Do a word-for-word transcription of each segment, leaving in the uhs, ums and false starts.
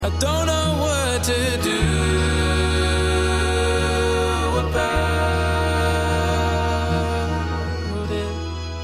I don't know what to do about it.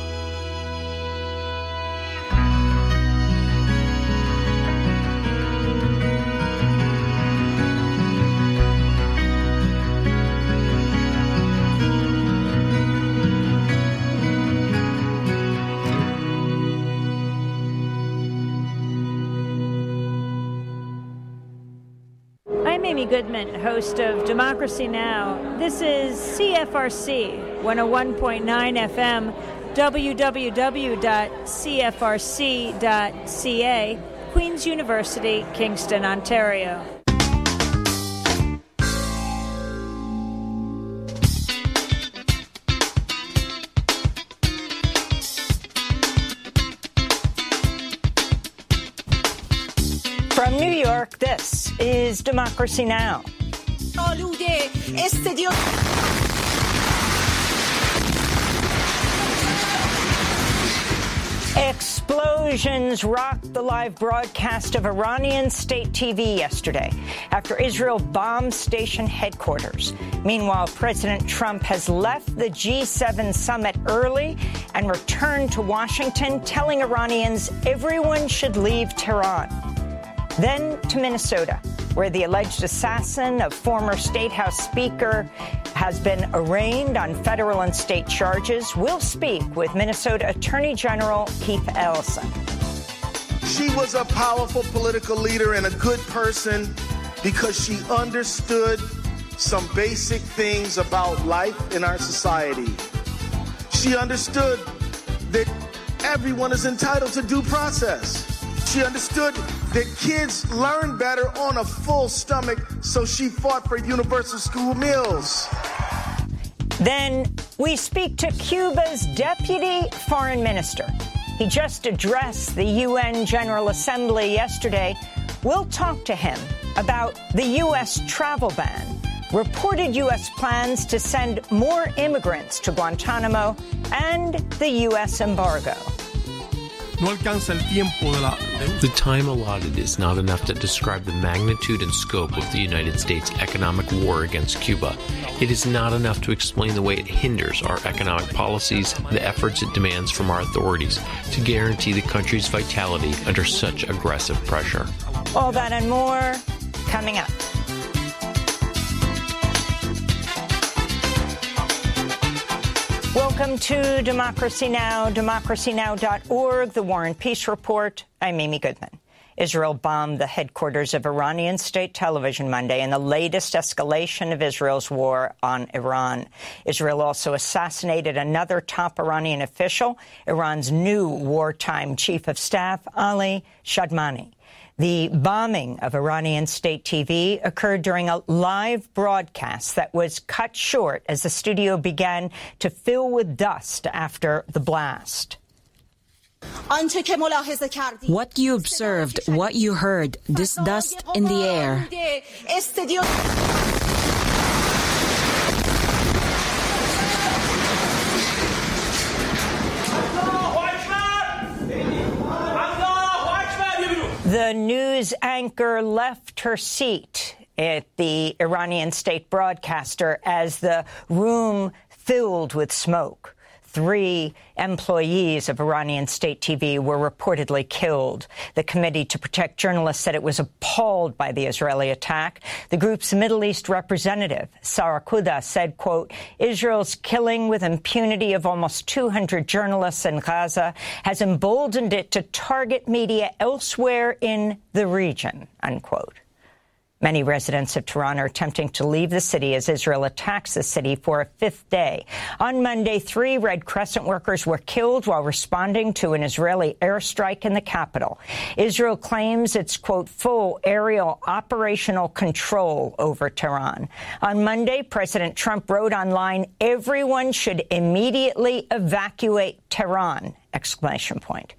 I'm Amy Goodman, host of Democracy Now! This is C F R C, one oh one point nine F M, w w w dot c f r c dot c a, Queen's University, Kingston, Ontario. From New York, this is Democracy Now! Explosions rocked the live broadcast of Iranian state T V yesterday after Israel bombed station headquarters. Meanwhile, President Trump has left the G seven summit early and returned to Washington, telling Iranians everyone should leave Tehran. Then to Minnesota, where the alleged assassin of former State House Speaker has been arraigned on federal and state charges. We'll speak with Minnesota Attorney General Keith Ellison. She was a powerful political leader and a good person because she understood some basic things about life in our society. She understood that everyone is entitled to due process. She understood that kids learn better on a full stomach, so she fought for universal school meals. Then we speak to Cuba's deputy foreign minister. He just addressed the U N General Assembly yesterday. We'll talk to him about the U S travel ban, reported U S plans to send more immigrants to Guantanamo, and the U S embargo. The time allotted is not enough to describe the magnitude and scope of the United States' economic war against Cuba. It is not enough to explain the way it hinders our economic policies, the efforts it demands from our authorities to guarantee the country's vitality under such aggressive pressure. All that and more coming up. Welcome to Democracy Now!, democracy now dot org, the War and Peace Report. I'm Amy Goodman. Israel bombed the headquarters of Iranian state television Monday in the latest escalation of Israel's war on Iran. Israel also assassinated another top Iranian official, Iran's new wartime chief of staff, Ali Shadmani. The bombing of Iranian state T V occurred during a live broadcast that was cut short as the studio began to fill with dust after the blast. What you observed, what you heard, this dust in the air. The news anchor left her seat at the Iranian state broadcaster as the room filled with smoke. Three employees of Iranian state T V were reportedly killed. The Committee to Protect Journalists said it was appalled by the Israeli attack. The group's Middle East representative, Sarah Kuda, said, quote, Israel's killing with impunity of almost two hundred journalists in Gaza has emboldened it to target media elsewhere in the region, unquote. Many residents of Tehran are attempting to leave the city as Israel attacks the city for a fifth day. On Monday, three Red Crescent workers were killed while responding to an Israeli airstrike in the capital. Israel claims its, quote, full aerial operational control over Tehran. On Monday, President Trump wrote online, everyone should immediately evacuate Tehran, exclamation point.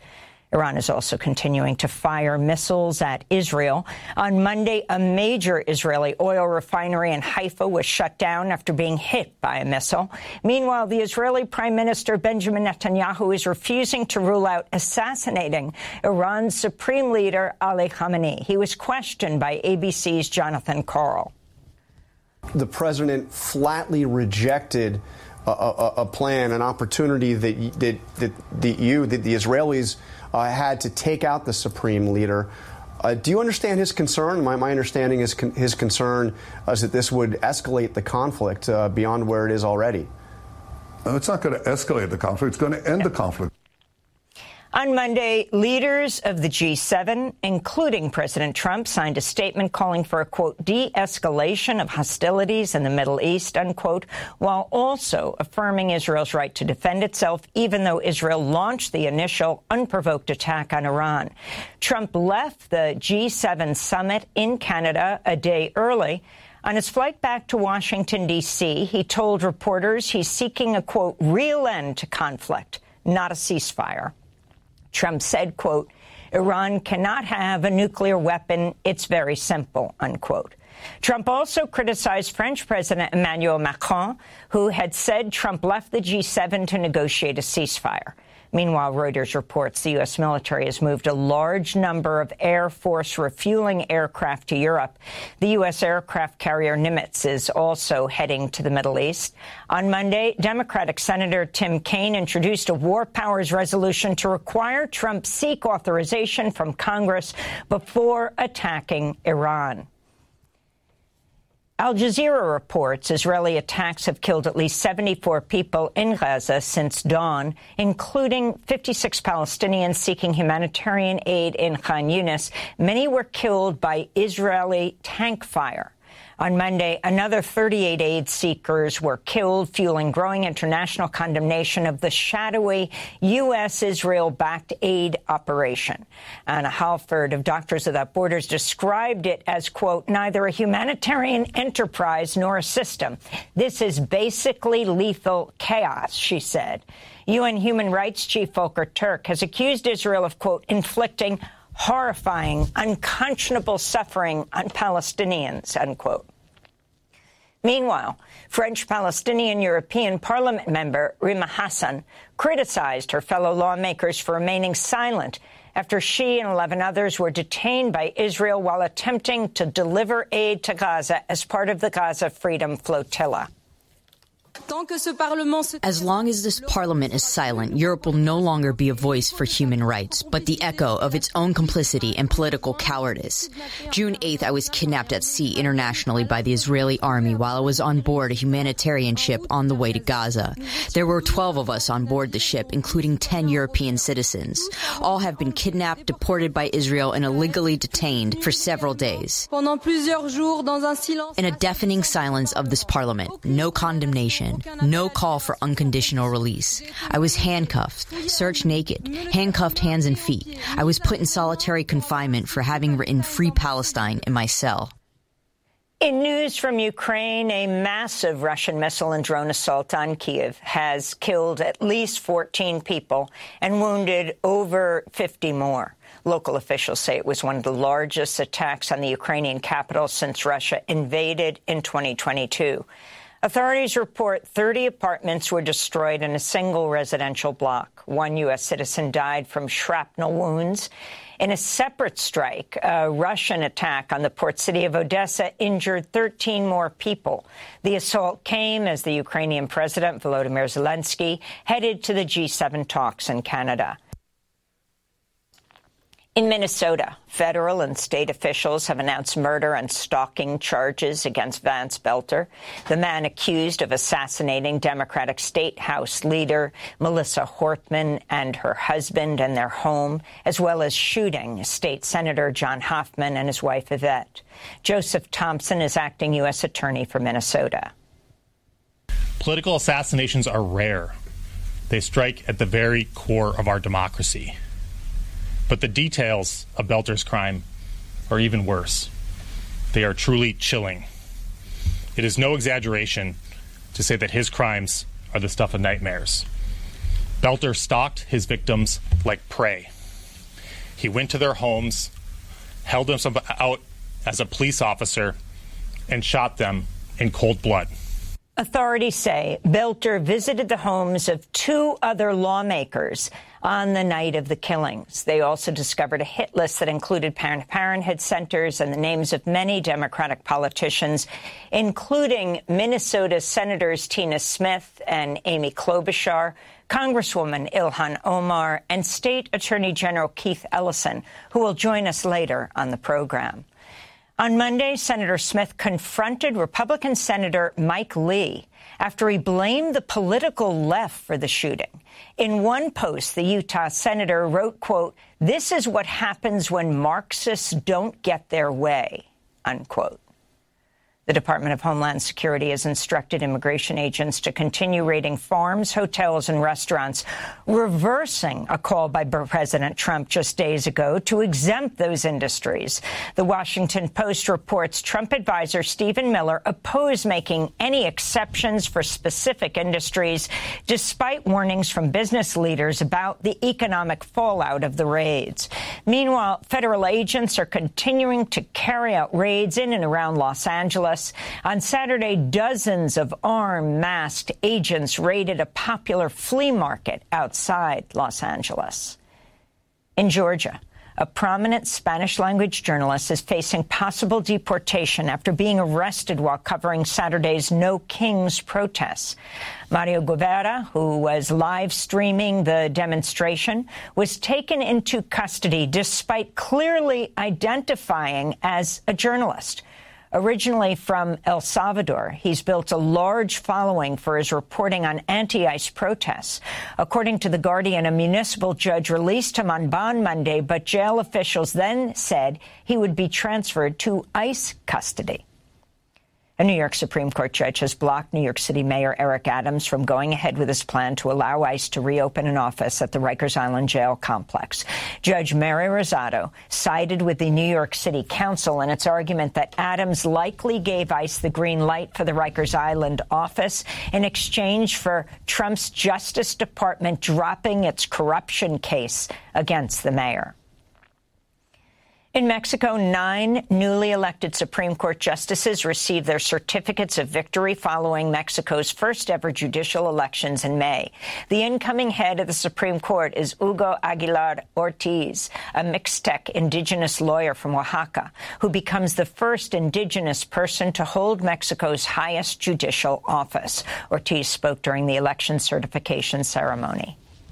Iran is also continuing to fire missiles at Israel. On Monday, a major Israeli oil refinery in Haifa was shut down after being hit by a missile. Meanwhile, the Israeli Prime Minister Benjamin Netanyahu is refusing to rule out assassinating Iran's supreme leader, Ali Khamenei. He was questioned by A B C's Jonathan Karl. The president flatly rejected a, a, a plan, an opportunity that, that, that the E U, that the Israelis Uh, had to take out the supreme leader. Uh, do you understand his concern? My, my understanding is con- his concern is that this would escalate the conflict uh, beyond where it is already. No, it's not going to escalate the conflict. It's going to end the conflict. On Monday, leaders of the G seven, including President Trump, signed a statement calling for a, quote, de-escalation of hostilities in the Middle East, unquote, while also affirming Israel's right to defend itself, even though Israel launched the initial unprovoked attack on Iran. Trump left the G seven summit in Canada a day early. On his flight back to Washington, D C, he told reporters he's seeking a, quote, real end to conflict, not a ceasefire. Trump said, quote, Iran cannot have a nuclear weapon. It's very simple, unquote. Trump also criticized French President Emmanuel Macron, who had said Trump left the G seven to negotiate a ceasefire. Meanwhile, Reuters reports the U S military has moved a large number of Air Force refueling aircraft to Europe. The U S aircraft carrier Nimitz is also heading to the Middle East. On Monday, Democratic Senator Tim Kaine introduced a war powers resolution to require Trump seek authorization from Congress before attacking Iran. Al Jazeera reports Israeli attacks have killed at least seventy-four people in Gaza since dawn, including fifty-six Palestinians seeking humanitarian aid in Khan Yunis. Many were killed by Israeli tank fire. On Monday, another thirty-eight aid seekers were killed, fueling growing international condemnation of the shadowy U S Israel-backed aid operation. Anna Halford of Doctors Without Borders described it as, quote, neither a humanitarian enterprise nor a system. This is basically lethal chaos, she said. U N Human Rights Chief Volker Turk has accused Israel of, quote, inflicting horrifying, unconscionable suffering on Palestinians, unquote. Meanwhile, French-Palestinian European Parliament member Rima Hassan criticized her fellow lawmakers for remaining silent after she and eleven others were detained by Israel while attempting to deliver aid to Gaza as part of the Gaza Freedom Flotilla. As long as this parliament is silent, Europe will no longer be a voice for human rights, but the echo of its own complicity and political cowardice. June eighth, I was kidnapped at sea internationally by the Israeli army while I was on board a humanitarian ship on the way to Gaza. There were twelve of us on board the ship, including ten European citizens. All have been kidnapped, deported by Israel, and illegally detained for several days. In a deafening silence of this parliament, no condemnation. No call for unconditional release. I was handcuffed, searched naked, handcuffed hands and feet. I was put in solitary confinement for having written Free Palestine in my cell. In news from Ukraine, a massive Russian missile and drone assault on Kyiv has killed at least fourteen people and wounded over fifty more. Local officials say it was one of the largest attacks on the Ukrainian capital since Russia invaded in twenty twenty-two. Authorities report thirty apartments were destroyed in a single residential block. One U S citizen died from shrapnel wounds. In a separate strike, a Russian attack on the port city of Odessa injured thirteen more people. The assault came as the Ukrainian President Volodymyr Zelensky headed to the G seven talks in Canada. In Minnesota, federal and state officials have announced murder and stalking charges against Vance Belter, the man accused of assassinating Democratic State House leader Melissa Hortman and her husband and their home, as well as shooting State Senator John Hoffman and his wife Yvette. Joseph Thompson is acting U S attorney for Minnesota. Political assassinations are rare. They strike at the very core of our democracy. But the details of Belter's crime are even worse. They are truly chilling. It is no exaggeration to say that his crimes are the stuff of nightmares. Belter stalked his victims like prey. He went to their homes, held them out as a police officer, and shot them in cold blood. Authorities say Belter visited the homes of two other lawmakers on the night of the killings. They also discovered a hit list that included Planned Parenthood centers and the names of many Democratic politicians, including Minnesota Senators Tina Smith and Amy Klobuchar, Congresswoman Ilhan Omar, and State Attorney General Keith Ellison, who will join us later on the program. On Monday, Senator Smith confronted Republican Senator Mike Lee after he blamed the political left for the shooting. In one post, the Utah senator wrote, quote, "This is what happens when Marxists don't get their way," unquote. The Department of Homeland Security has instructed immigration agents to continue raiding farms, hotels and restaurants, reversing a call by President Trump just days ago to exempt those industries. The Washington Post reports Trump advisor Stephen Miller opposed making any exceptions for specific industries, despite warnings from business leaders about the economic fallout of the raids. Meanwhile, federal agents are continuing to carry out raids in and around Los Angeles. On Saturday, dozens of armed, masked agents raided a popular flea market outside Los Angeles. In Georgia, a prominent Spanish-language journalist is facing possible deportation after being arrested while covering Saturday's No Kings protests. Mario Guevara, who was live streaming the demonstration, was taken into custody despite clearly identifying as a journalist. Originally from El Salvador, he's built a large following for his reporting on anti-ICE protests. According to The Guardian, a municipal judge released him on bond Monday, but jail officials then said he would be transferred to ICE custody. A New York Supreme Court judge has blocked New York City Mayor Eric Adams from going ahead with his plan to allow ICE to reopen an office at the Rikers Island jail complex. Judge Mary Rosado sided with the New York City Council in its argument that Adams likely gave ICE the green light for the Rikers Island office in exchange for Trump's Justice Department dropping its corruption case against the mayor. In Mexico, nine newly elected Supreme Court justices received their certificates of victory following Mexico's first-ever judicial elections in May. The incoming head of the Supreme Court is Hugo Aguilar Ortiz, a Mixtec indigenous lawyer from Oaxaca, who becomes the first indigenous person to hold Mexico's highest judicial office. Ortiz spoke during the election certification ceremony.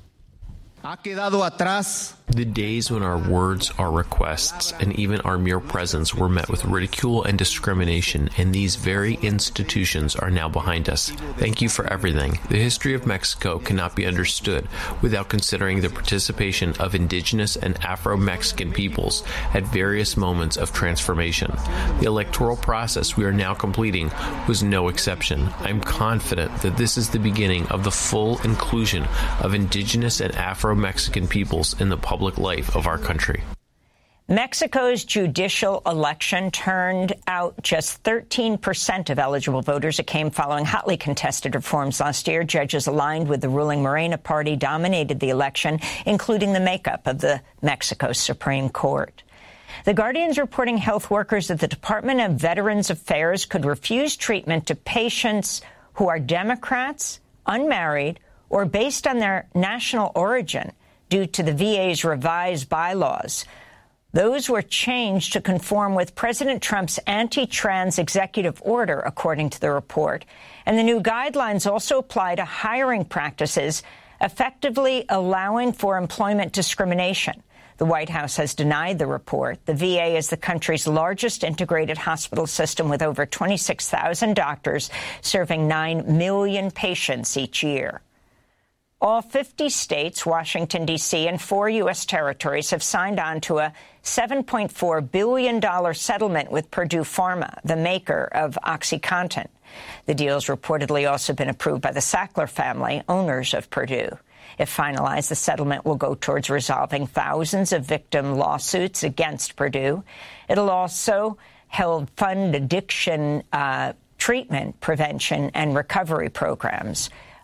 Ha quedado atrás. The days when our words, our requests, and even our mere presence were met with ridicule and discrimination, and these very institutions are now behind us. Thank you for everything. The history of Mexico cannot be understood without considering the participation of indigenous and Afro-Mexican peoples at various moments of transformation. The electoral process we are now completing was no exception. I'm confident that this is the beginning of the full inclusion of indigenous and Afro-Mexican peoples in the public public life of our country. Mexico's judicial election turned out just thirteen percent of eligible voters. It came following hotly contested reforms last year. Judges aligned with the ruling Morena party dominated the election, including the makeup of the Mexico Supreme Court. The Guardian's reporting health workers at the Department of Veterans Affairs could refuse treatment to patients who are Democrats, unmarried, or based on their national origin due to the V A's revised bylaws. Those were changed to conform with President Trump's anti-trans executive order, according to the report. And the new guidelines also apply to hiring practices, effectively allowing for employment discrimination. The White House has denied the report. The V A is the country's largest integrated hospital system with over twenty-six thousand doctors serving nine million patients each year. All fifty states, Washington, D C, and four U S territories have signed on to a seven point four billion dollars settlement with Purdue Pharma, the maker of OxyContin. The deal has reportedly also been approved by the Sackler family, owners of Purdue. If finalized, the settlement will go towards resolving thousands of victim lawsuits against Purdue. It'll also help fund addiction uh, treatment, prevention, and recovery programs.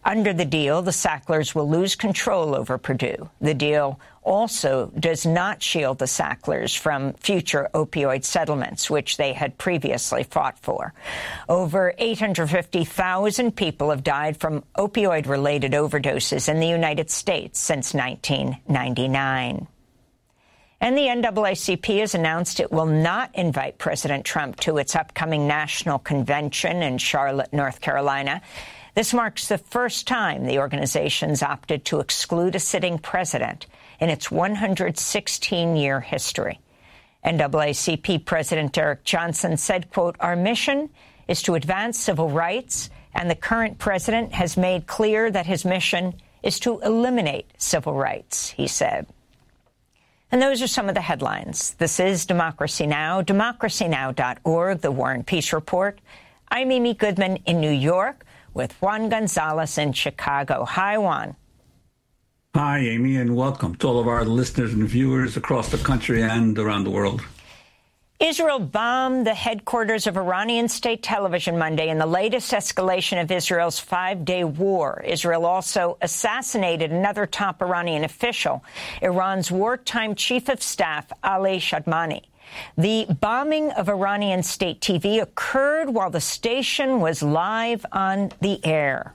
Under the deal, the Sacklers will lose control over Purdue. The deal also does not shield the Sacklers from future opioid settlements, which they had previously fought for. Over eight hundred fifty thousand people have died from opioid-related overdoses in the United States since nineteen ninety-nine. And the N double A C P has announced it will not invite President Trump to its upcoming national convention in Charlotte, North Carolina. This marks the first time the organization's opted to exclude a sitting president in its one hundred sixteen year history. N double A C P President Derek Johnson said, quote, "Our mission is to advance civil rights, and the current president has made clear that his mission is to eliminate civil rights," he said. And those are some of the headlines. This is Democracy Now!, democracy now dot org, the War and Peace Report. I'm Amy Goodman in New York with Juan Gonzalez in Chicago. Hi, Juan. Hi, Amy, and welcome to all of our listeners and viewers across the country and around the world. Israel bombed the headquarters of Iranian state television Monday in the latest escalation of Israel's five-day war. Israel also assassinated another top Iranian official, Iran's wartime chief of staff, Ali Shadmani. The bombing of Iranian state T V occurred while the station was live on the air.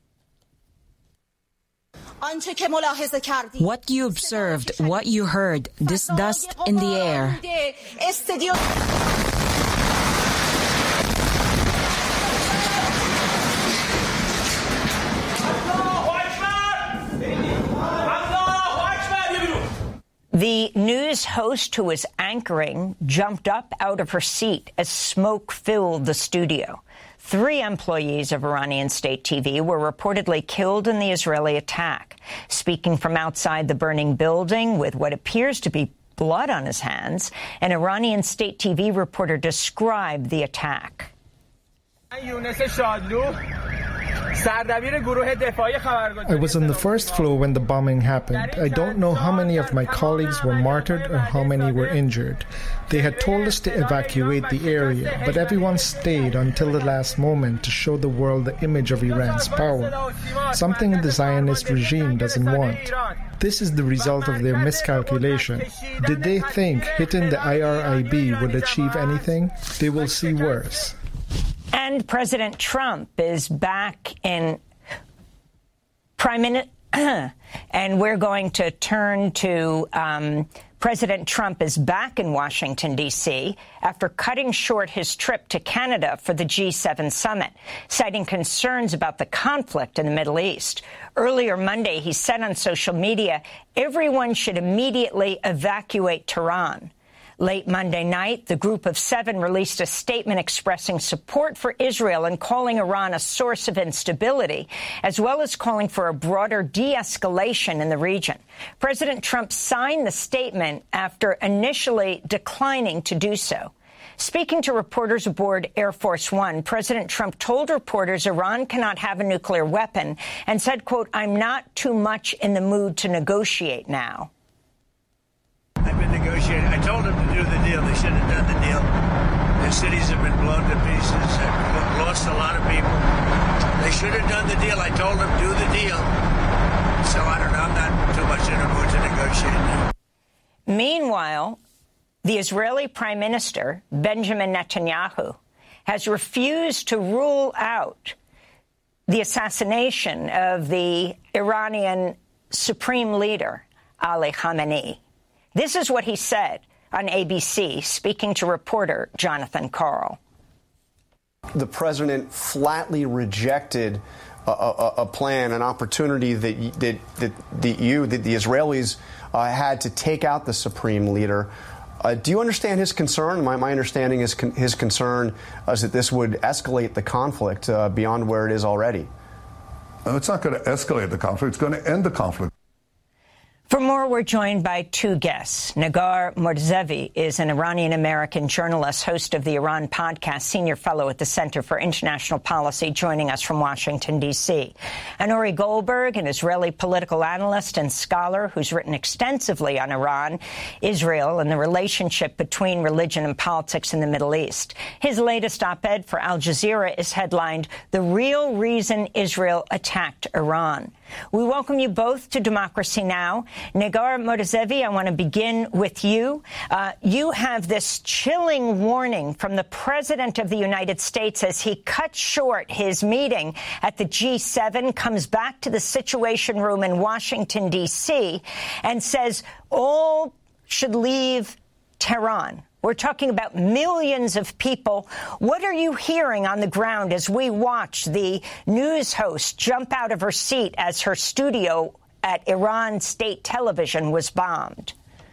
What you observed, what you heard, this dust in the air. The news host who was anchoring jumped up out of her seat as smoke filled the studio. Three employees of Iranian state T V were reportedly killed in the Israeli attack. Speaking from outside the burning building with what appears to be blood on his hands, an Iranian state T V reporter described the attack. I was on the first floor when the bombing happened. I don't know how many of my colleagues were martyred or how many were injured. They had told us to evacuate the area, but everyone stayed until the last moment to show the world the image of Iran's power, something the Zionist regime doesn't want. This is the result of their miscalculation. Did they think hitting the I R I B would achieve anything? They will see worse. And President Trump is back in Prime Minister, and we're going to turn to um, President Trump is back in Washington, D C after cutting short his trip to Canada for the G seven summit, citing concerns about the conflict in the Middle East. Earlier Monday, he said on social media, everyone should immediately evacuate Tehran. Late Monday night, the Group of Seven released a statement expressing support for Israel and calling Iran a source of instability, as well as calling for a broader de-escalation in the region. President Trump signed the statement after initially declining to do so. Speaking to reporters aboard Air Force One, President Trump told reporters Iran cannot have a nuclear weapon and said, quote, "I'm not too much in the mood to negotiate now." I've been negotiating. I told them to do the deal. They should have done the deal. Their cities have been blown to pieces. They've lost a lot of people. They should have done the deal. I told them do the deal. So I don't know. I'm not too much in the mood to negotiate now. Meanwhile, the Israeli Prime Minister, Benjamin Netanyahu, has refused to rule out the assassination of the Iranian supreme leader, Ali Khamenei. This is what he said on A B C, speaking to reporter Jonathan Karl. The president flatly rejected a, a, a plan, an opportunity that that, that the you, that the Israelis uh, had to take out the supreme leader. Uh, do you understand his concern? My, my understanding is con- his concern is that this would escalate the conflict uh, beyond where it is already. No, it's not going to escalate the conflict. It's going to end the conflict. For more we're joined by two guests. Negar Mortazevi is an Iranian-American journalist, host of the Iran podcast, senior fellow at the Center for International Policy, joining us from Washington, D C. And Uri Goldberg, an Israeli political analyst and scholar who's written extensively on Iran, Israel, and the relationship between religion and politics in the Middle East. His latest op-ed for Al Jazeera is headlined, "The Real Reason Israel Attacked Iran." We welcome you both to Democracy Now! Negar Mortazevi, I want to begin with you. Uh, you have this chilling warning from the President of the United States as he cuts short his meeting at the G seven, comes back to the Situation Room in Washington, D C, and says all should leave Tehran. We're talking about millions of people. What are you hearing on the ground as we watch the news host jump out of her seat as her studio at Iran State Television was bombed?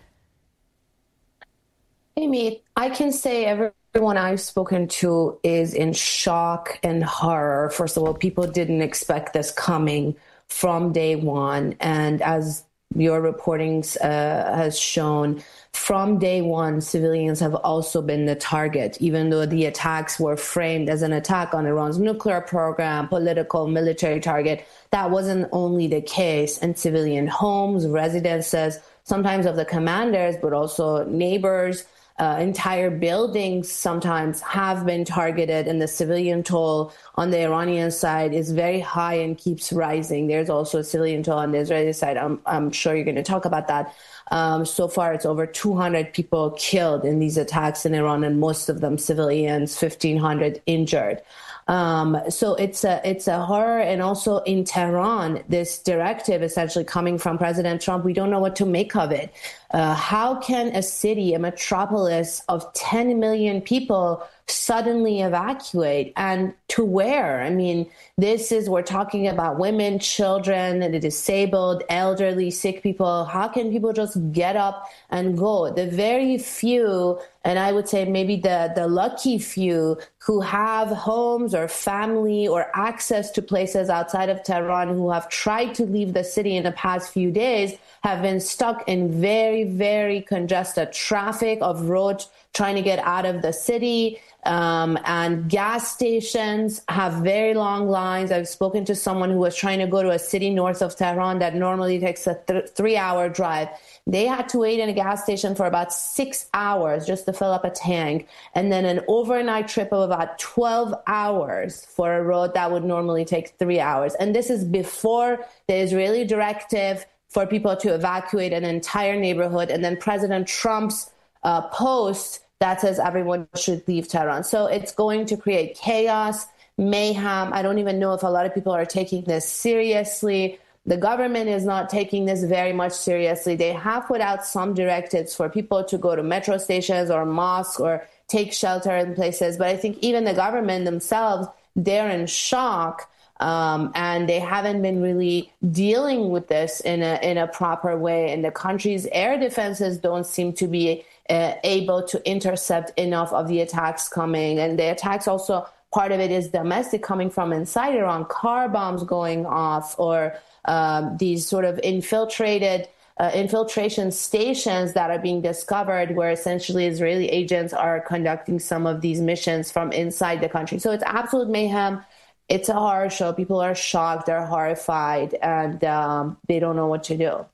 Amy, I can say everyone I've spoken to is in shock and horror. First of all, people didn't expect this coming from day one. And as your reporting uh, has shown, from day one, civilians have also been the target, even though the attacks were framed as an attack on Iran's nuclear program, political, military target. That wasn't only the case, and civilian homes, residences, sometimes of the commanders, but also neighbors, uh, entire buildings sometimes have been targeted, and the civilian toll on the Iranian side is very high and keeps rising. There's also a civilian toll on the Israeli side. I'm, I'm sure you're going to talk about that. Um, so far, it's over two hundred people killed in these attacks in Iran, and most of them civilians, fifteen hundred injured. Um, so it's a it's a horror. And also in Tehran, this directive essentially coming from President Trump, we don't know what to make of it. Uh, how can a city, a metropolis of ten million people suddenly evacuate, and to where? I mean, this is, we're talking about women, children, the disabled, elderly, sick people. How can people just get up and go? The very few, and I would say maybe the, the lucky few who have homes or family or access to places outside of Tehran, who have tried to leave the city in the past few days, have been stuck in very, very congested traffic of roads trying to get out of the city. Um, and gas stations have very long lines. I've spoken to someone who was trying to go to a city north of Tehran that normally takes a th- three-hour drive. They had to wait in a gas station for about six hours just to fill up a tank, and then an overnight trip of about twelve hours for a road that would normally take three hours. And this is before the Israeli directive for people to evacuate an entire neighborhood, and then President Trump's uh, post that says everyone should leave Tehran. So it's going to create chaos, mayhem. I don't even know if a lot of people are taking this seriously. The government is not taking this very much seriously. They have put out some directives for people to go to metro stations or mosques or take shelter in places. But I think even the government themselves, they're in shock. Um, and they haven't been really dealing with this in a in a proper way. And the country's air defenses don't seem to be uh, able to intercept enough of the attacks coming. And the attacks also, part of it is domestic, coming from inside Iran, car bombs going off, or um, these sort of infiltrated uh, infiltration stations that are being discovered, where essentially Israeli agents are conducting some of these missions from inside the country. So it's absolute mayhem. It's a horror show. People are shocked, they're horrified, and um, they don't know what to do.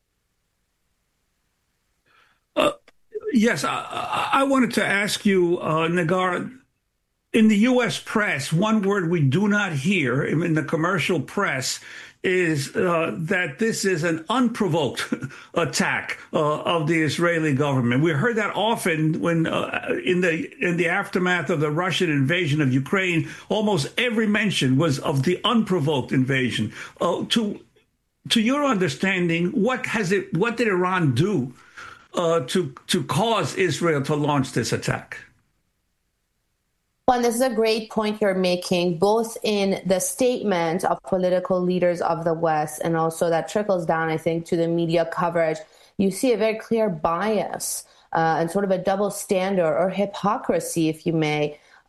Uh, yes, I, I wanted to ask you, uh, Negar, in the U S press, one word we do not hear in the commercial press is uh, that this is an unprovoked attack uh, of the Israeli government. We heard that often when uh, in the in the aftermath of the Russian invasion of Ukraine. Almost every mention was of the unprovoked invasion. Uh, to to your understanding, what has it? What did Iran do uh, to to cause Israel to launch this attack? Well, this is a great point you're making, both in the statement of political leaders of the West and also that trickles down, I think, to the media coverage. You see a very clear bias uh, and sort of a double standard or hypocrisy, if you may,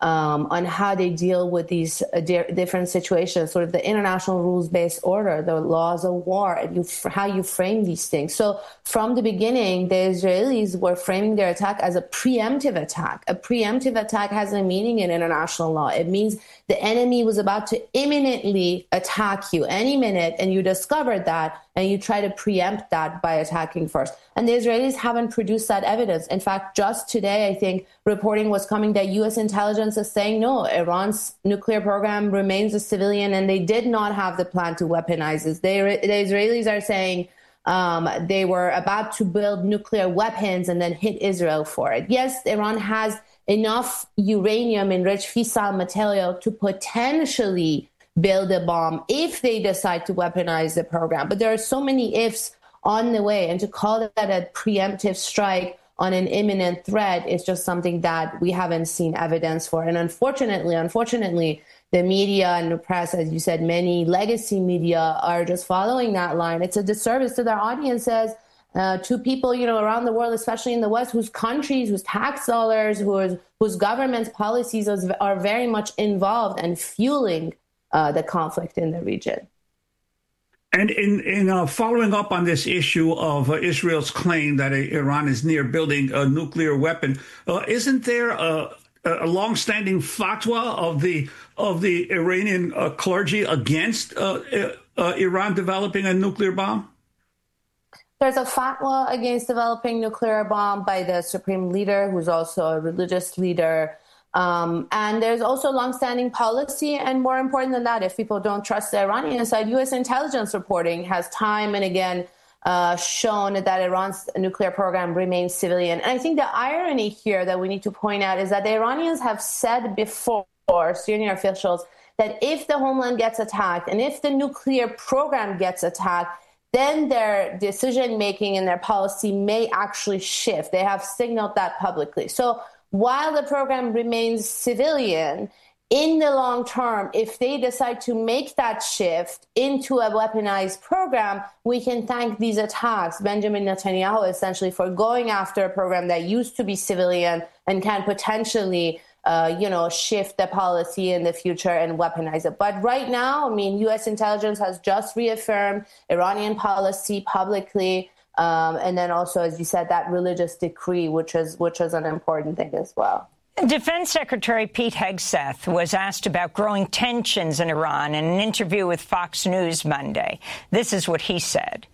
um, on how they deal with these uh, di- different situations, sort of the international rules-based order, the laws of war, and you, how you frame these things. So from the beginning, the Israelis were framing their attack as a preemptive attack. A preemptive attack has a meaning in international law. It means the enemy was about to imminently attack you any minute, and you discovered that, and you try to preempt that by attacking first. And the Israelis haven't produced that evidence. In fact, just today, I think reporting was coming that U S intelligence is saying, no, Iran's nuclear program remains a civilian, and they did not have the plan to weaponize it. They, the Israelis are saying um, they were about to build nuclear weapons and then hit Israel for it. Yes, Iran has enough uranium-enriched fissile material to potentially build a bomb if they decide to weaponize the program. But there are so many ifs on the way, and to call that a preemptive strike on an imminent threat is just something that we haven't seen evidence for. And unfortunately, unfortunately, the media and the press, as you said, many legacy media are just following that line. It's a disservice to their audiences, uh, to people, you know, around the world, especially in the West, whose countries, whose tax dollars, whose, whose government's policies are very much involved and fueling uh, the conflict in the region. And in, in uh, following up on this issue of uh, Israel's claim that uh, Iran is near building a nuclear weapon, uh, isn't there a, a longstanding fatwa of the of the Iranian uh, clergy against uh, uh, Iran developing a nuclear bomb? There's a fatwa against developing nuclear bomb by the supreme leader, who's also a religious leader. Um, and there's also longstanding policy, and more important than that, if people don't trust the Iranian side, U S intelligence reporting has time and again uh, shown that Iran's nuclear program remains civilian. And I think the irony here that we need to point out is that the Iranians have said before, senior officials, that if the homeland gets attacked and if the nuclear program gets attacked, then their decision-making and their policy may actually shift. They have signaled that publicly. So while the program remains civilian, in the long term, if they decide to make that shift into a weaponized program, we can thank these attacks, Benjamin Netanyahu, essentially, for going after a program that used to be civilian and can potentially, uh, you know, shift the policy in the future and weaponize it. But right now, I mean, U S intelligence has just reaffirmed Iranian policy publicly. Um, and then also, as you said, that religious decree, which is which is an important thing as well. Defense Secretary Pete Hegseth was asked about growing tensions in Iran in an interview with Fox News Monday. This is what he said.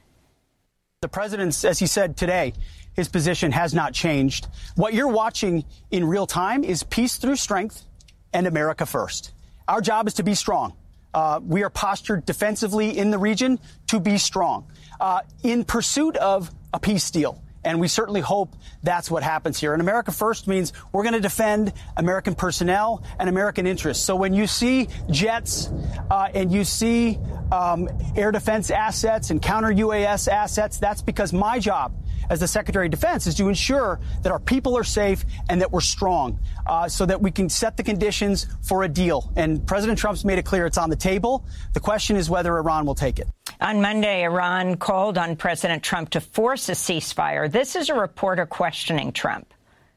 The president's, as he said today, his position has not changed. What you're watching in real time is peace through strength and America first. Our job is to be strong. Uh, we are postured defensively in the region to be strong uh, in pursuit of a peace deal. And we certainly hope that's what happens here. And America first means we're going to defend American personnel and American interests. So when you see jets uh, and you see um, air defense assets and counter U A S assets, that's because my job as the Secretary of Defense is to ensure that our people are safe and that we're strong uh, so that we can set the conditions for a deal. And President Trump's made it clear it's on the table. The question is whether Iran will take it. On Monday, Iran called on President Trump to force a ceasefire. This is a reporter questioning Trump.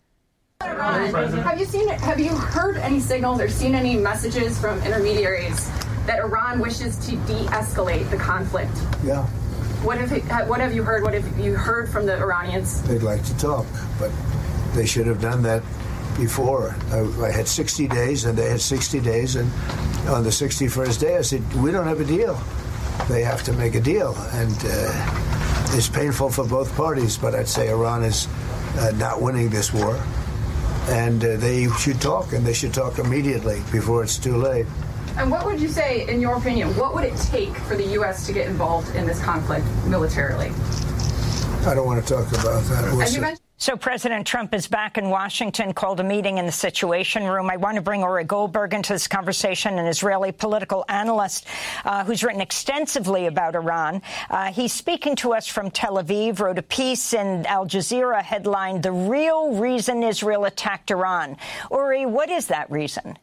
Have you seen, have you heard any signals or seen any messages from intermediaries that Iran wishes to de-escalate the conflict? Yeah. What have, what have you heard? What have you heard from the Iranians? They'd like to talk, but they should have done that before. I, I had sixty days, and they had sixty days, and on the sixty-first day, I said, we don't have a deal. They have to make a deal, and uh, it's painful for both parties, but I'd say Iran is uh, not winning this war, and uh, they should talk, and they should talk immediately before it's too late. And what would you say, in your opinion, what would it take for the U S to get involved in this conflict militarily? I don't want to talk about that. As you mentioned- So President Trump is back in Washington, called a meeting in the Situation Room. I want to bring Ori Goldberg into this conversation, an Israeli political analyst uh, who's written extensively about Iran. Uh, he's speaking to us from Tel Aviv, wrote a piece in Al Jazeera headlined, "The Real Reason Israel Attacked Iran." Ori, what is that reason?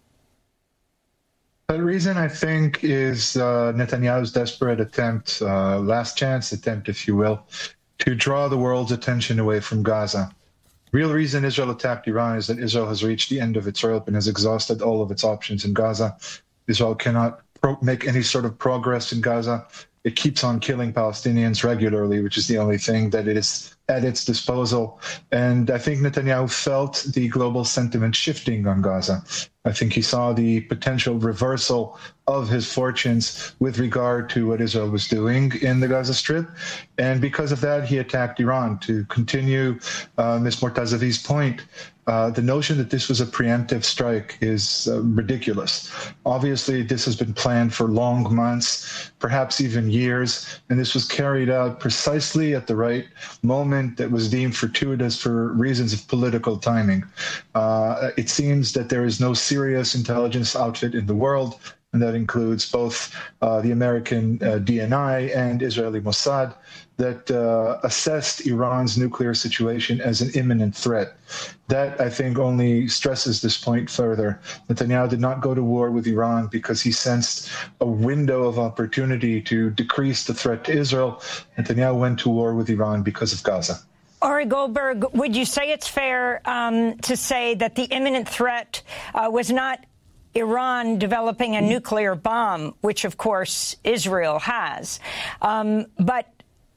The reason, I think, is uh, Netanyahu's desperate attempt, uh, last chance attempt, if you will, to draw the world's attention away from Gaza. Real reason Israel attacked Iran is that Israel has reached the end of its rope and has exhausted all of its options in Gaza. Israel cannot pro- make any sort of progress in Gaza. It keeps on killing Palestinians regularly, which is the only thing that it is at its disposal. And I think Netanyahu felt the global sentiment shifting on Gaza. I think he saw the potential reversal of his fortunes with regard to what Israel was doing in the Gaza Strip. And because of that, he attacked Iran. To continue uh, Miz Mortazavi's point, uh, the notion that this was a preemptive strike is uh, ridiculous. Obviously, this has been planned for long months, perhaps even years, and this was carried out precisely at the right moment that was deemed fortuitous for reasons of political timing. Uh, it seems that there is no serious intelligence outfit in the world, and that includes both uh, the American uh, D N I and Israeli Mossad, that uh, assessed Iran's nuclear situation as an imminent threat. That, I think, only stresses this point further. Netanyahu did not go to war with Iran because he sensed a window of opportunity to decrease the threat to Israel. Netanyahu went to war with Iran because of Gaza. Ari Goldberg, would you say it's fair um, to say that the imminent threat uh, was not Iran developing a nuclear bomb, which, of course, Israel has, um, but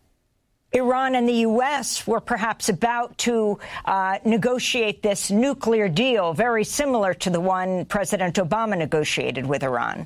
Iran and the U S were perhaps about to uh, negotiate this nuclear deal, very similar to the one President Obama negotiated with Iran?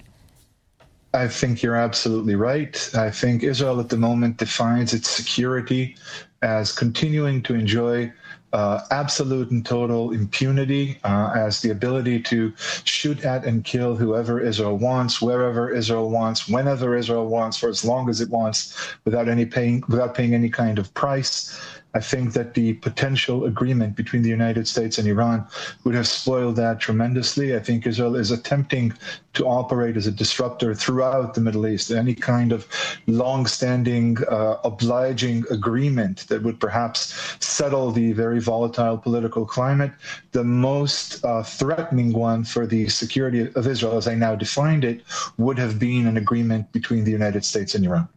I think you're absolutely right. I think Israel at the moment defines its security as continuing to enjoy uh, absolute and total impunity, uh, as the ability to shoot at and kill whoever Israel wants, wherever Israel wants, whenever Israel wants, for as long as it wants, without any paying, without paying any kind of price. I think that the potential agreement between the United States and Iran would have spoiled that tremendously. I think Israel is attempting to operate as a disruptor throughout the Middle East. Any kind of long-standing, uh, obliging agreement that would perhaps settle the very volatile political climate, the most uh, threatening one for the security of Israel, as I now defined it, would have been an agreement between the United States and Iran.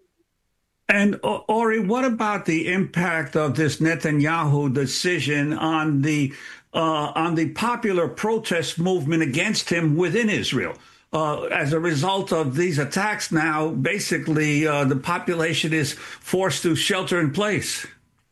And, Ori, what about the impact of this Netanyahu decision on the uh, on the popular protest movement against him within Israel? Uh, as a result of these attacks now, basically, uh, the population is forced to shelter in place.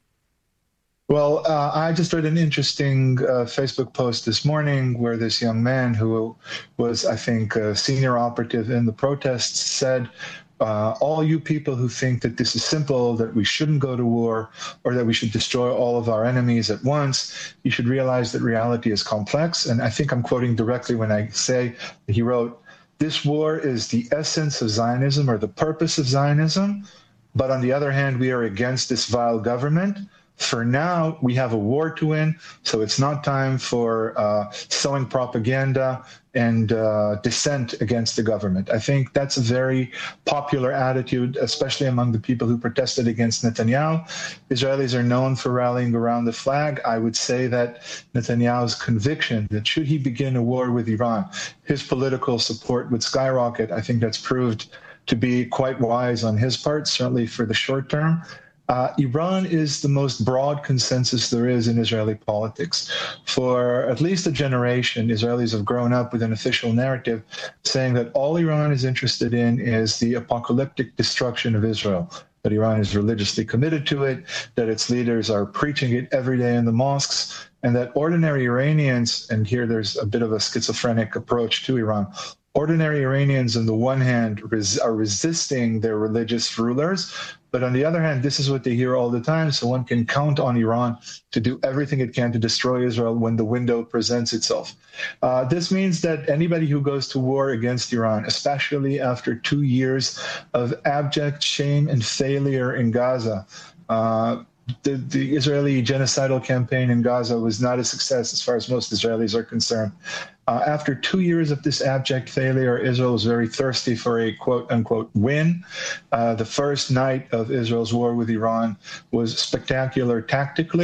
Well, uh, I just read an interesting uh, Facebook post this morning where this young man who was, I think, a senior operative in the protests said, Uh, all you people who think that this is simple, that we shouldn't go to war, or that we should destroy all of our enemies at once, you should realize that reality is complex. And I think I'm quoting directly when I say, he wrote, this war is the essence of Zionism or the purpose of Zionism. But on the other hand, we are against this vile government. For now, we have a war to win, so it's not time for uh, selling propaganda and uh, dissent against the government. I think that's a very popular attitude, especially among the people who protested against Netanyahu. Israelis are known for rallying around the flag. I would say that Netanyahu's conviction that should he begin a war with Iran, his political support would skyrocket. I think that's proved to be quite wise on his part, certainly for the short term. Uh, Iran is the most broad consensus there is in Israeli politics. For at least a generation, Israelis have grown up with an official narrative saying that all Iran is interested in is the apocalyptic destruction of Israel, that Iran is religiously committed to it, that its leaders are preaching it every day in the mosques, and that ordinary Iranians, and here there's a bit of a schizophrenic approach to Iran, ordinary Iranians on the one hand res- are resisting their religious rulers, but on the other hand, this is what they hear all the time, so one can count on Iran to do everything it can to destroy Israel when the window presents itself. Uh, this means that anybody who goes to war against Iran, especially after two years of abject shame and failure in Gaza, uh, The, the Israeli genocidal campaign in Gaza was not a success as far as most Israelis are concerned. Uh, after two years of this abject failure, Israel was very thirsty for a quote-unquote win. Uh, the first night of Israel's war with Iran was spectacular tactically.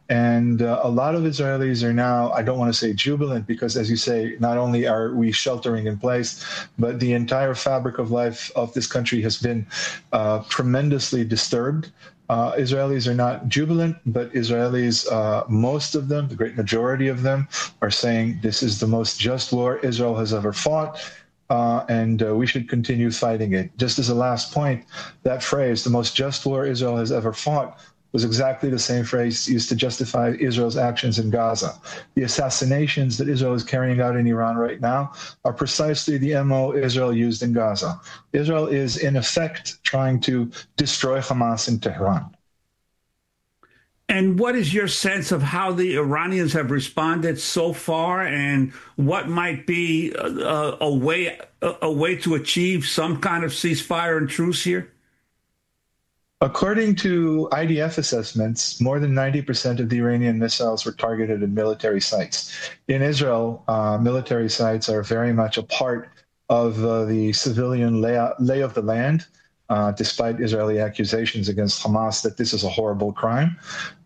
And uh, a lot of Israelis are now, I don't want to say jubilant, because as you say, not only are we sheltering in place, but the entire fabric of life of this country has been uh, tremendously disturbed. Uh, Israelis are not jubilant, but Israelis, uh, most of them, the great majority of them, are saying this is the most just war Israel has ever fought. Uh, and uh, we should continue fighting it. Just as a last point, that phrase, the most just war Israel has ever fought, was exactly the same phrase used to justify Israel's actions in Gaza. The assassinations that Israel is carrying out in Iran right now are precisely the M O Israel used in Gaza. Israel is, in effect, trying to destroy Hamas in Tehran. And what is your sense of how the Iranians have responded so far, and what might be a, a way a, a way to achieve some kind of ceasefire and truce here? According to I D F assessments, more than ninety percent of the Iranian missiles were targeted at military sites. In Israel, uh, military sites are very much a part of uh, the civilian lay, lay of the land, uh, despite Israeli accusations against Hamas that this is a horrible crime.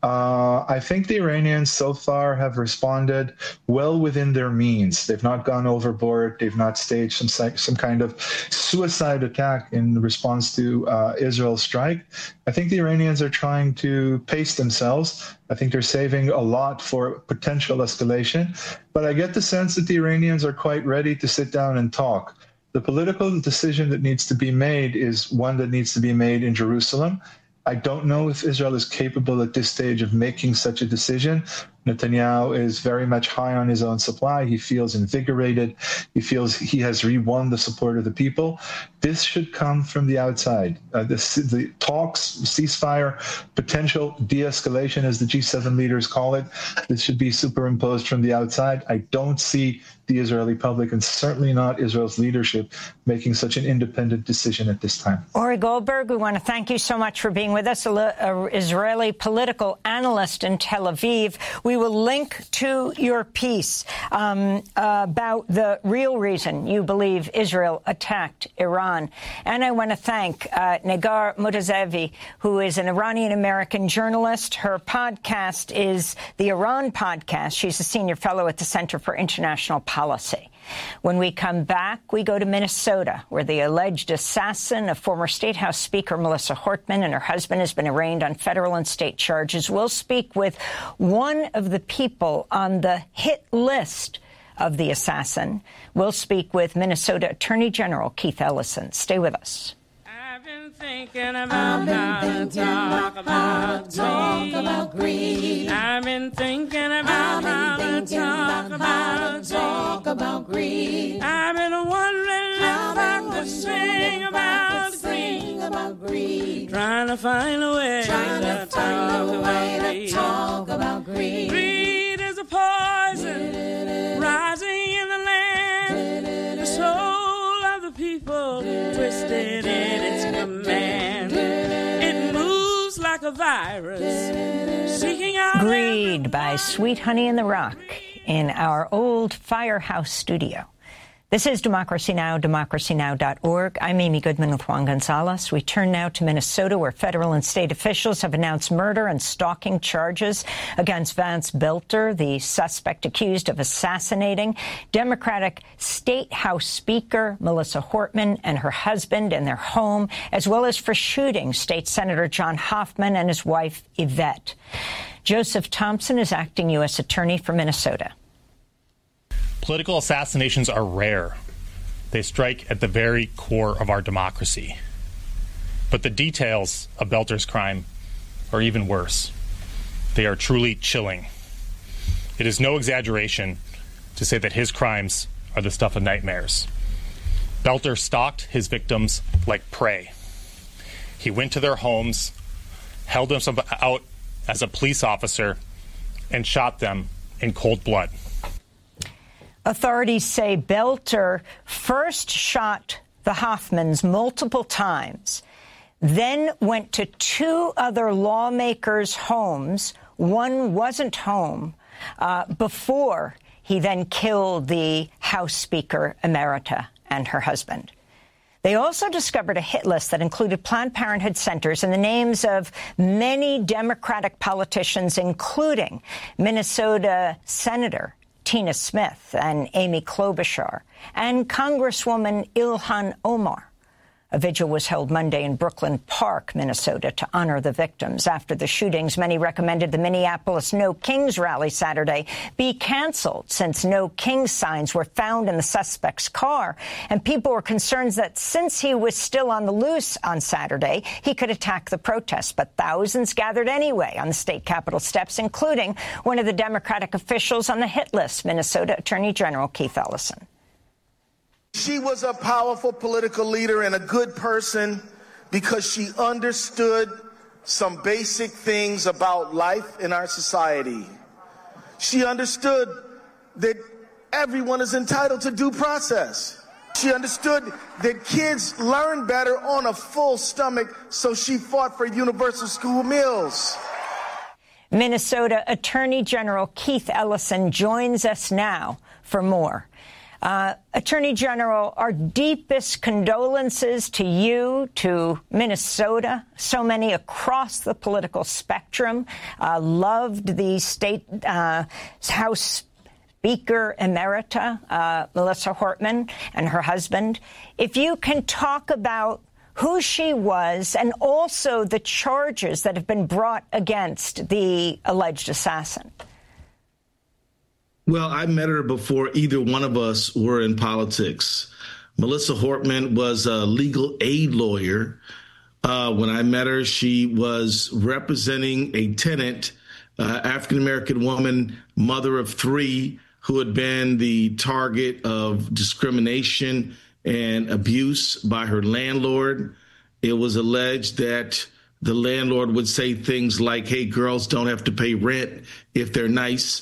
Uh, I think the Iranians so far have responded well within their means. They've not gone overboard. They've not staged some some kind of suicide attack in response to uh, Israel's strike. I think the Iranians are trying to pace themselves. I think they're saving a lot for potential escalation. But I get the sense that the Iranians are quite ready to sit down and talk. The political decision that needs to be made is one that needs to be made in Jerusalem. I don't know if Israel is capable at this stage of making such a decision. Netanyahu is very much high on his own supply. He feels invigorated. He feels he has re-won the support of the people. This should come from the outside. Uh, the, the talks, ceasefire, potential de-escalation, as the G seven leaders call it, this should be superimposed from the outside. I don't see the Israeli public, and certainly not Israel's leadership, making such an independent decision at this time. Ori Goldberg, we want to thank you so much for being with us, an Israeli political analyst in Tel Aviv. We will link to your piece um, uh, about the real reason you believe Israel attacked Iran. And I want to thank uh, Negar Motazevi, who is an Iranian-American journalist. Her podcast is the Iran Podcast. She's a senior fellow at the Center for International Policy. When we come back, we go to Minnesota, where the alleged assassin of former State House Speaker Melissa Hortman and her husband has been arraigned on federal and state charges. We'll speak with one of the people on the hit list of the assassin. We'll speak with Minnesota Attorney General Keith Ellison. Stay with us. Thinking about how to talk about talk about greed. I've been thinking about how to talk about talk about greed. I've been wondering if I could sing about sing about greed. Trying to find a way to talk about greed. Talk about greed. Greed is a poison rising in the land. The soul of the people twisted in its command. It moves like a virus, seeking out Greed by Sweet Honey in the Rock in our old firehouse studio. This is Democracy Now!, democracy now dot org. I'm Amy Goodman with Juan Gonzalez. We turn now to Minnesota, where federal and state officials have announced murder and stalking charges against Vance Belter, the suspect accused of assassinating Democratic State House Speaker Melissa Hortman and her husband in their home, as well as for shooting State Senator John Hoffman and his wife, Yvette. Joseph Thompson is acting U S Attorney for Minnesota. Political assassinations are rare. They strike at the very core of our democracy. But the details of Belter's crime are even worse. They are truly chilling. It is no exaggeration to say that his crimes are the stuff of nightmares. Belter stalked his victims like prey. He went to their homes, held himself out as a police officer, and shot them in cold blood. Authorities say Belter first shot the Hoffmans multiple times, then went to two other lawmakers' homes. One wasn't home uh, before he then killed the House Speaker Emerita and her husband. They also discovered a hit list that included Planned Parenthood centers and the names of many Democratic politicians, including Minnesota Senator Tina Smith and Amy Klobuchar, and Congresswoman Ilhan Omar. A vigil was held Monday in Brooklyn Park, Minnesota, to honor the victims. After the shootings, many recommended the Minneapolis No Kings rally Saturday be canceled, since No Kings signs were found in the suspect's car. And people were concerned that since he was still on the loose on Saturday, he could attack the protests. But thousands gathered anyway on the state capitol steps, including one of the Democratic officials on the hit list, Minnesota Attorney General Keith Ellison. She was a powerful political leader and a good person because she understood some basic things about life in our society. She understood that everyone is entitled to due process. She understood that kids learn better on a full stomach, so she fought for universal school meals. Minnesota Attorney General Keith Ellison joins us now for more. Uh, Attorney General, our deepest condolences to you, to Minnesota. So many across the political spectrum uh, loved the state uh, House Speaker Emerita, uh, Melissa Hortman, and her husband. If you can talk about who she was and also the charges that have been brought against the alleged assassin. Well, I met her before either one of us were in politics. Melissa Hortman was a legal aid lawyer. Uh, when I met her, she was representing a tenant, uh, African-American woman, mother of three, who had been the target of discrimination and abuse by her landlord. It was alleged that the landlord would say things like, hey, girls don't have to pay rent if they're nice.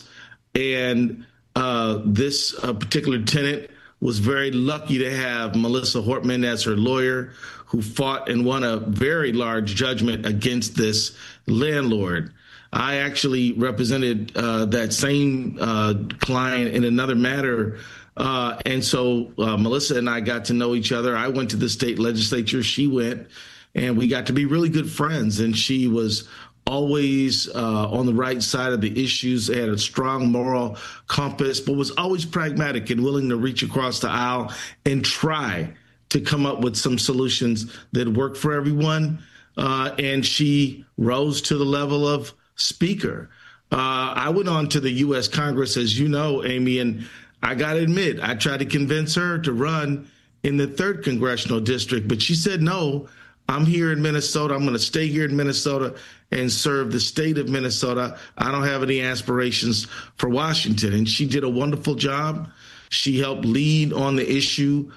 And uh, this uh, particular tenant was very lucky to have Melissa Hortman as her lawyer, who fought and won a very large judgment against this landlord. I actually represented uh, that same uh, client in another matter. Uh, and so uh, Melissa and I got to know each other. I went to the state legislature. She went, and we got to be really good friends. And she was always uh, on the right side of the issues, had a strong moral compass, but was always pragmatic and willing to reach across the aisle and try to come up with some solutions that work for everyone. Uh, and she rose to the level of speaker. Uh, I went on to the U S Congress, as you know, Amy, and I got to admit, I tried to convince her to run in the third congressional district, but she said, no, I'm here in Minnesota. I'm going to stay here in Minnesota and serve the state of Minnesota. I don't have any aspirations for Washington. And she did a wonderful job. She helped lead on the issue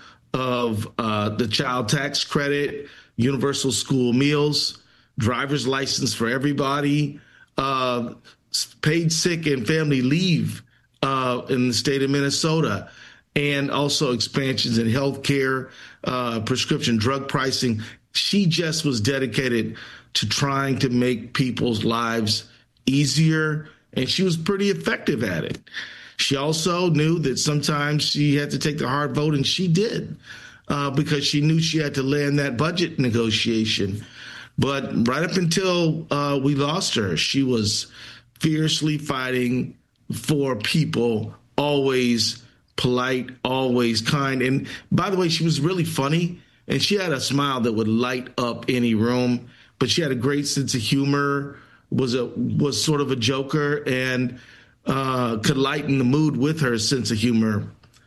of uh, the child tax credit, universal school meals, driver's license for everybody, uh, paid sick and family leave uh, in the state of Minnesota, and also expansions in health care, uh, prescription drug pricing. She just was dedicated to trying to make people's lives easier, and she was pretty effective at it. She also knew that sometimes she had to take the hard vote, and she did, uh, because she knew she had to land that budget negotiation. But right up until uh, we lost her, she was fiercely fighting for people, always polite, always kind. And by the way, she was really funny. And she had a smile that would light up any room, but she had a great sense of humor, was a was sort of a joker, and uh, could lighten the mood with her sense of humor.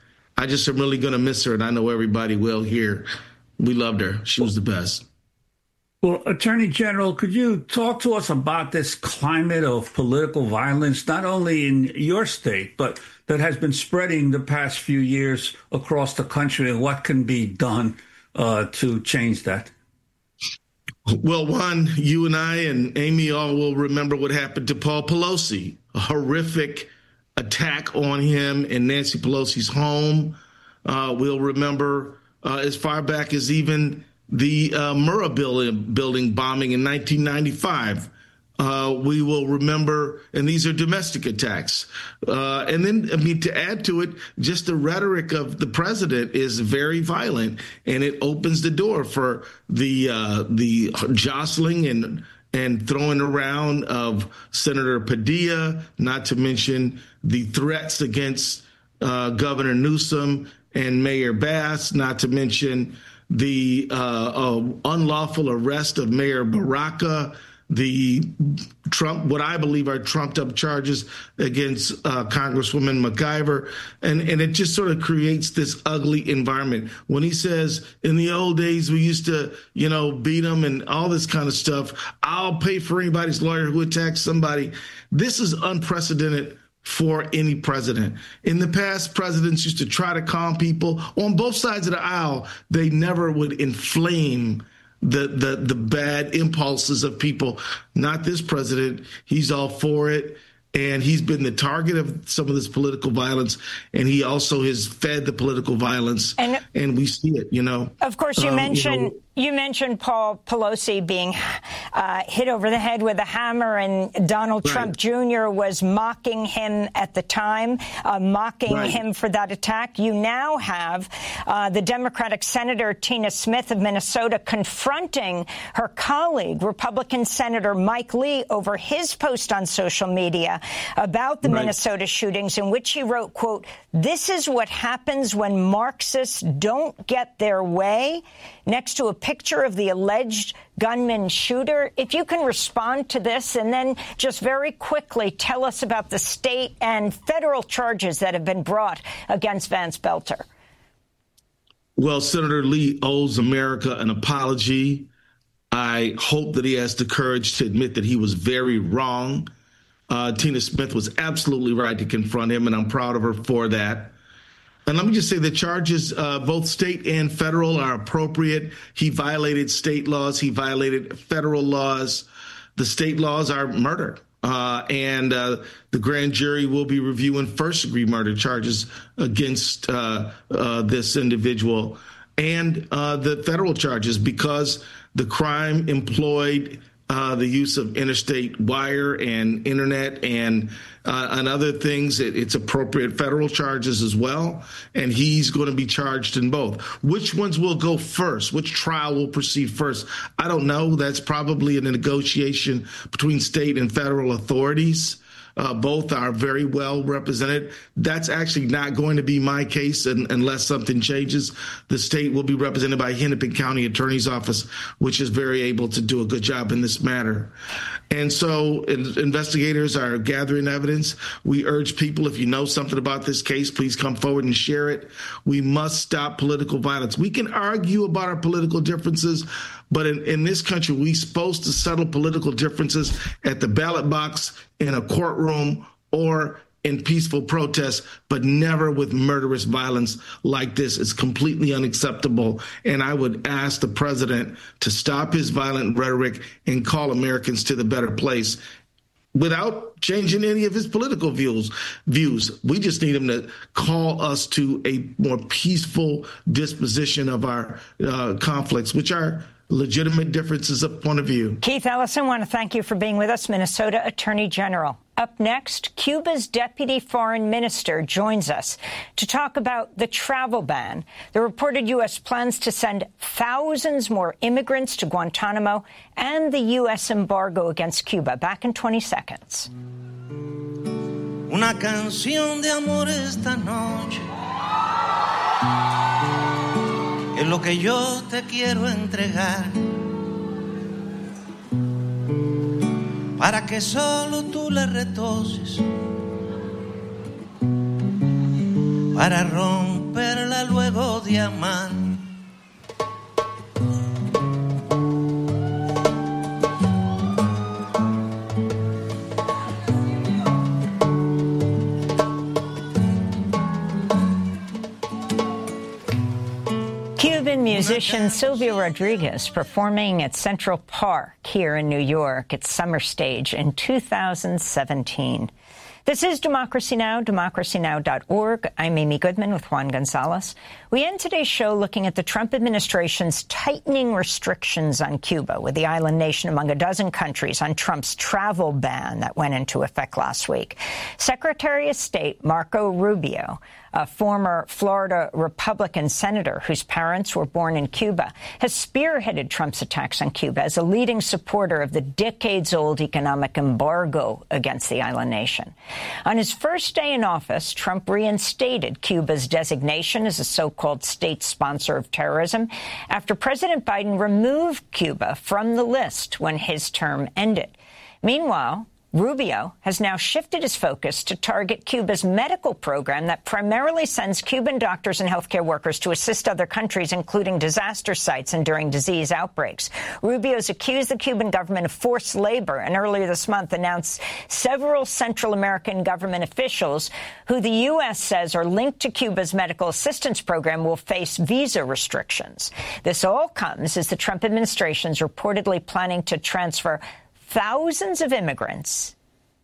I just am really going to miss her, and I know everybody will here. We loved her. She was the best. Well, Attorney General, could you talk to us about this climate of political violence, not only in your state, but that has been spreading the past few years across the country, and what can be done Uh, to change that? Well, one, you and I and Amy all will remember what happened to Paul Pelosi, a horrific attack on him in Nancy Pelosi's home. Uh, we'll remember uh, as far back as even the uh, Murrah building, building bombing in nineteen ninety-five. Uh, we will remember, and these are domestic attacks. Uh, and then, I mean, to add to it, just the rhetoric of the president is very violent, and it opens the door for the uh, the jostling and and throwing around of Senator Padilla, not to mention the threats against uh, Governor Newsom and Mayor Bass, not to mention the uh, uh, unlawful arrest of Mayor Baraka, the Trump, what I believe are trumped up charges against uh, Congresswoman McIver. And, and it just sort of creates this ugly environment. When he says, in the old days, we used to, you know, beat them and all this kind of stuff. I'll pay for anybody's lawyer who attacks somebody. This is unprecedented for any president. In the past, presidents used to try to calm people. On both sides of the aisle, they never would inflame the the the bad impulses of people. Not this president. He's all for it. And he's been the target of some of this political violence. And he also has fed the political violence. And, and we see it, you know. Of course, you um, mentioned you know, you mentioned Paul Pelosi being uh, hit over the head with a hammer, and Donald right. Trump Junior was mocking him at the time, uh, mocking right. him for that attack. You now have uh, the Democratic Senator Tina Smith of Minnesota confronting her colleague, Republican Senator Mike Lee, over his post on social media about the right. Minnesota shootings, in which he wrote, quote, "This is what happens when Marxists don't get their way," next to a picture of the alleged gunman shooter. If you can respond to this, and then just very quickly tell us about the state and federal charges that have been brought against Vance Belter. Well, Senator Lee owes America an apology. I hope that he has the courage to admit that he was very wrong. Uh, Tina Smith was absolutely right to confront him, and I'm proud of her for that. And let me just say the charges, uh, both state and federal, are appropriate. He violated state laws. He violated federal laws. The state laws are murder. Uh, and uh, the grand jury will be reviewing first-degree murder charges against uh, uh, this individual, and uh, the federal charges, because the crime employed Uh, the use of interstate wire and internet and uh, and other things. It, it's appropriate federal charges as well. And he's going to be charged in both. Which ones will go first? Which trial will proceed first? I don't know. That's probably in a negotiation between state and federal authorities. Uh, both are very well represented. That's actually not going to be my case and, unless something changes. The state will be represented by Hennepin County Attorney's Office, which is very able to do a good job in this matter. And so in, investigators are gathering evidence. We urge people, if you know something about this case, please come forward and share it. We must stop political violence. We can argue about our political differences, but in, in this country, we're supposed to settle political differences at the ballot box, in a courtroom, or in peaceful protests, but never with murderous violence like this. It's completely unacceptable. And I would ask the president to stop his violent rhetoric and call Americans to the better place without changing any of his political views. Views. We just need him to call us to a more peaceful disposition of our uh, conflicts, which are legitimate differences of point of view. Keith Ellison, I want to thank you for being with us, Minnesota Attorney General. Up next, Cuba's deputy foreign minister joins us to talk about the travel ban, the reported U S plans to send thousands more immigrants to Guantanamo, and the U S embargo against Cuba. Back in twenty seconds. Una canción de amor esta noche. Es lo que yo te quiero entregar, para que solo tú le retoses, para romperla luego de amar. Cuban musician Silvio Rodriguez performing at Central Park here in New York at Summer Stage in two thousand seventeen. This is Democracy Now!, democracy now dot org. I'm Amy Goodman with Juan Gonzalez. We end today's show looking at the Trump administration's tightening restrictions on Cuba, with the island nation among a dozen countries on Trump's travel ban that went into effect last week. Secretary of State Marco Rubio, a former Florida Republican senator whose parents were born in Cuba, has spearheaded Trump's attacks on Cuba as a leading supporter of the decades-old economic embargo against the island nation. On his first day in office, Trump reinstated Cuba's designation as a so-called state sponsor of terrorism after President Biden removed Cuba from the list when his term ended. Meanwhile, Rubio has now shifted his focus to target Cuba's medical program that primarily sends Cuban doctors and healthcare workers to assist other countries, including disaster sites and during disease outbreaks. Rubio's accused the Cuban government of forced labor and earlier this month announced several Central American government officials who the U S says are linked to Cuba's medical assistance program will face visa restrictions. This all comes as the Trump administration is reportedly planning to transfer thousands of immigrants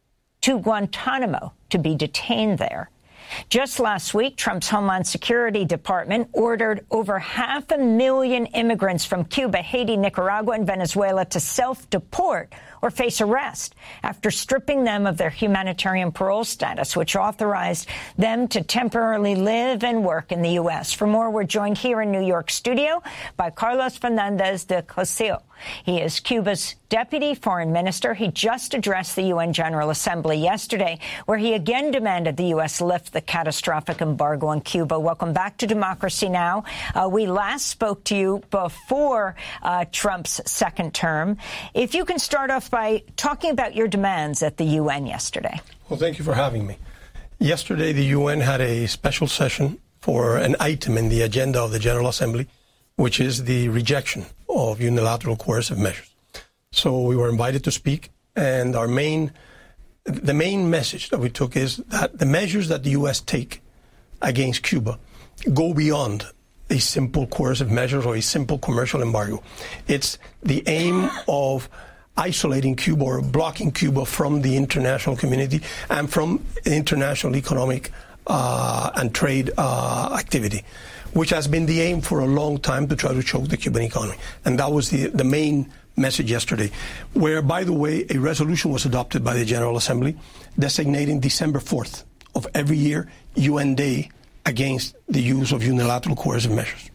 to Guantanamo to be detained there. Just last week, Trump's Homeland Security Department ordered over half a million immigrants from Cuba, Haiti, Nicaragua, and Venezuela to self-deport or face arrest after stripping them of their humanitarian parole status, which authorized them to temporarily live and work in the U S. For more, we're joined here in New York studio by Carlos Fernandez de Cossío. He is Cuba's deputy foreign minister. He just addressed the U N General Assembly yesterday, where he again demanded the U S lift the catastrophic embargo on Cuba. Welcome back to Democracy Now! Uh, we last spoke to you before uh, Trump's second term. If you can start off by talking about your demands at the U N yesterday. Well, thank you for having me. Yesterday, the U N had a special session for an item in the agenda of the General Assembly, which is the rejection of unilateral coercive measures. So we were invited to speak, and our main, the main message that we took is that the measures that the U S take against Cuba go beyond a simple coercive measure or a simple commercial embargo. It's the aim of isolating Cuba or blocking Cuba from the international community and from international economic uh, and trade uh, activity, which has been the aim for a long time to try to choke the Cuban economy. And that was the, the main message yesterday, where, by the way, a resolution was adopted by the General Assembly designating December fourth of every year U N Day against the use of unilateral coercive measures.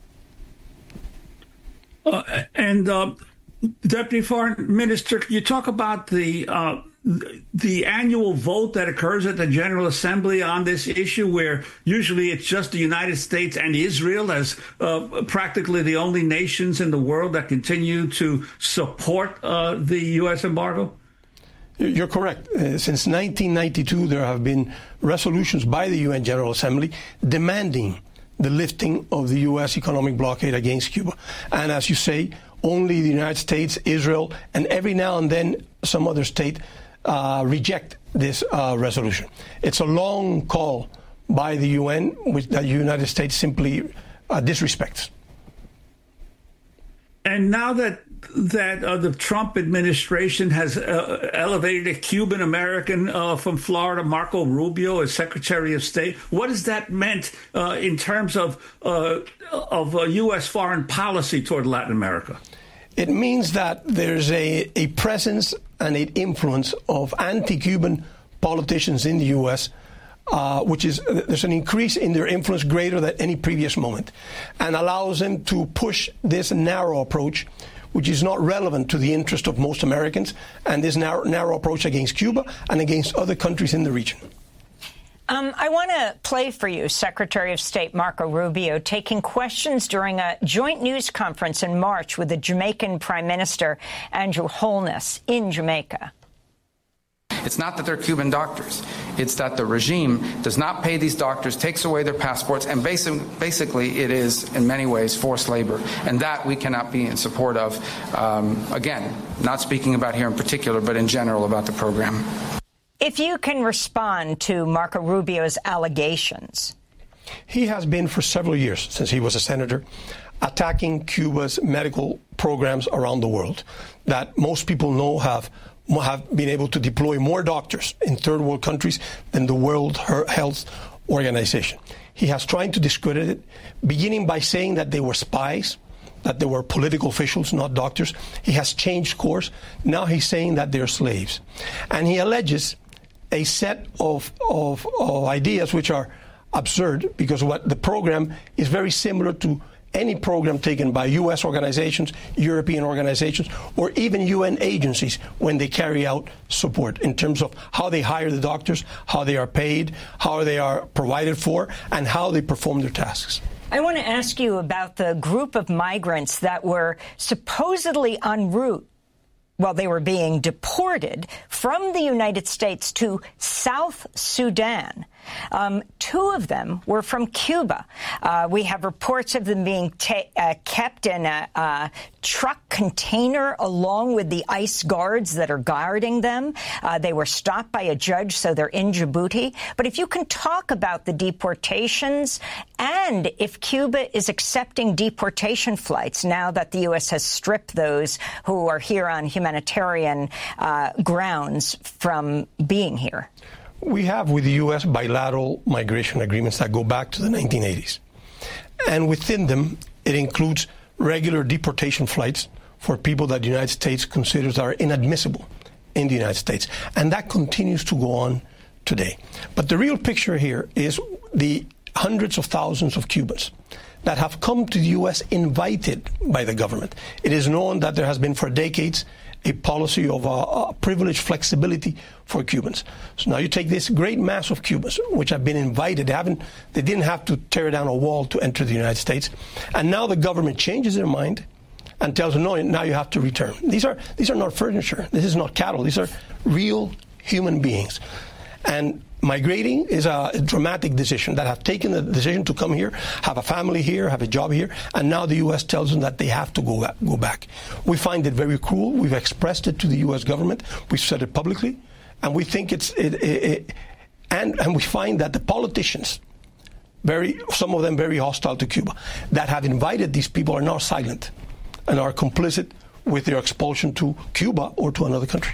Uh, and uh, Deputy Foreign Minister, you talk about the uh, the annual vote that occurs at the General Assembly on this issue, where usually it's just the United States and Israel as uh, practically the only nations in the world that continue to support uh, the U S embargo? You're correct. Uh, since nineteen ninety-two, there have been resolutions by the U N General Assembly demanding the lifting of the U S economic blockade against Cuba. And as you say, only the United States, Israel, and every now and then some other state uh, reject this uh, resolution. It's a long call by the U N, which the United States simply uh, disrespects. And now that that uh, the Trump administration has uh, elevated a Cuban American uh, from Florida, Marco Rubio, as Secretary of State, what has that meant uh, in terms of uh, of uh, U S foreign policy toward Latin America? It means that there's a, a presence and an influence of anti-Cuban politicians in the U S, uh, which is, there's an increase in their influence greater than any previous moment, and allows them to push this narrow approach, which is not relevant to the interest of most Americans, and this narrow, narrow approach against Cuba and against other countries in the region. Um, I want to play for you Secretary of State Marco Rubio taking questions during a joint news conference in March with the Jamaican Prime Minister Andrew Holness in Jamaica. It's not that they're Cuban doctors. It's that the regime does not pay these doctors, takes away their passports, and basic, basically it is, in many ways, forced labor. And that we cannot be in support of. Um, again, not speaking about here in particular, but in general about the program. If you can respond to Marco Rubio's allegations. He has been for several years, since he was a senator, attacking Cuba's medical programs around the world that most people know have have been able to deploy more doctors in third world countries than the World Health Organization. He has tried to discredit it, beginning by saying that they were spies, that they were political officials, not doctors. He has changed course. Now he's saying that they're slaves. And he alleges a set of, of, of ideas which are absurd, because what the program is very similar to any program taken by U S organizations, European organizations, or even U N agencies when they carry out support in terms of how they hire the doctors, how they are paid, how they are provided for, and how they perform their tasks. I want to ask you about the group of migrants that were supposedly en route. Well, they were being deported from the United States to South Sudan. Um, two of them were from Cuba. Uh, we have reports of them being ta uh, kept in a, a truck container along with the ICE guards that are guarding them. Uh, they were stopped by a judge, so they're in Djibouti. But if you can talk about the deportations and if Cuba is accepting deportation flights now that the U S has stripped those who are here on humanitarian uh, grounds from being here. We have with the U S bilateral migration agreements that go back to the nineteen eighties. And within them, it includes regular deportation flights for people that the United States considers are inadmissible in the United States. And that continues to go on today. But the real picture here is the hundreds of thousands of Cubans that have come to the U S invited by the government. It is known that there has been for decades a policy of uh, uh, privileged flexibility for Cubans. So now you take this great mass of Cubans, which have been invited. They haven't, they didn't have to tear down a wall to enter the United States, and now the government changes their mind and tells them, no, now you have to return. These are these are not furniture. This is not cattle. These are real human beings. And migrating is a dramatic decision that have taken the decision to come here, have a family here, have a job here, and now the U S tells them that they have to go back. Go back. We find it very cruel. We've expressed it to the U S government. We've said it publicly, and we think it's it, it, it, and and we find that the politicians, very some of them very hostile to Cuba, that have invited these people are now silent and are complicit with their expulsion to Cuba or to another country.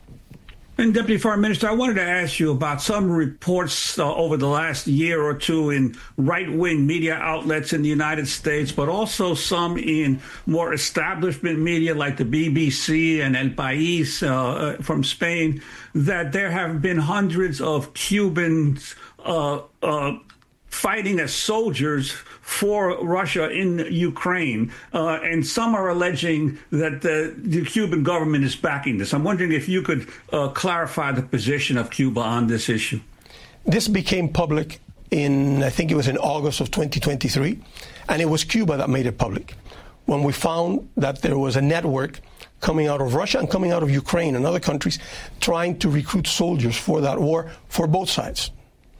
And Deputy Foreign Minister, I wanted to ask you about some reports uh, over the last year or two in right-wing media outlets in the United States, but also some in more establishment media like the B B C and El País uh, from Spain, that there have been hundreds of Cubans uh, uh, fighting as soldiers for Russia in Ukraine, uh, and some are alleging that the, the Cuban government is backing this. I'm wondering if you could uh, clarify the position of Cuba on this issue. This became public in, I think it was in August of twenty twenty-three, and it was Cuba that made it public, when we found that there was a network coming out of Russia and coming out of Ukraine and other countries trying to recruit soldiers for that war for both sides.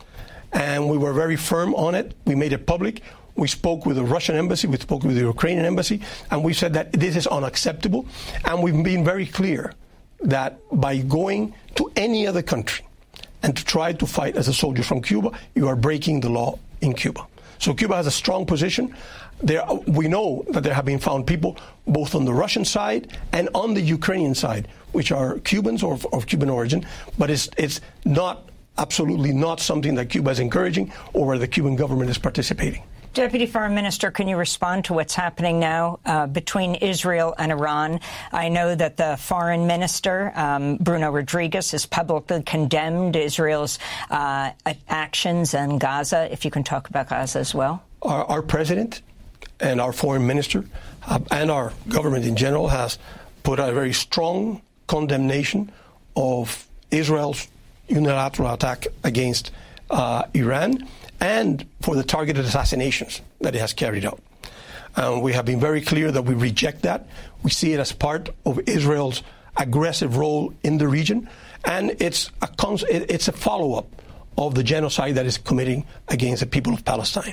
And we were very firm on it. We made it public. We spoke with the Russian embassy, we spoke with the Ukrainian embassy, and we said that this is unacceptable. And we've been very clear that by going to any other country and to try to fight as a soldier from Cuba, you are breaking the law in Cuba. So Cuba has a strong position. There, we know that there have been found people both on the Russian side and on the Ukrainian side, which are Cubans or of Cuban origin, but it's, it's not, absolutely not something that Cuba is encouraging or where the Cuban government is participating. Deputy Foreign Minister, can you respond to what's happening now uh, between Israel and Iran? I know that the Foreign Minister, um, Bruno Rodriguez, has publicly condemned Israel's uh, actions in Gaza. If you can talk about Gaza as well. Our, our President and our Foreign Minister uh, and our government in general has put a very strong condemnation of Israel's unilateral attack against uh, Iran, and for the targeted assassinations that it has carried out. Um, we have been very clear that we reject that. We see it as part of Israel's aggressive role in the region, and it's a, cons it's a follow-up of the genocide that is committing against the people of Palestine.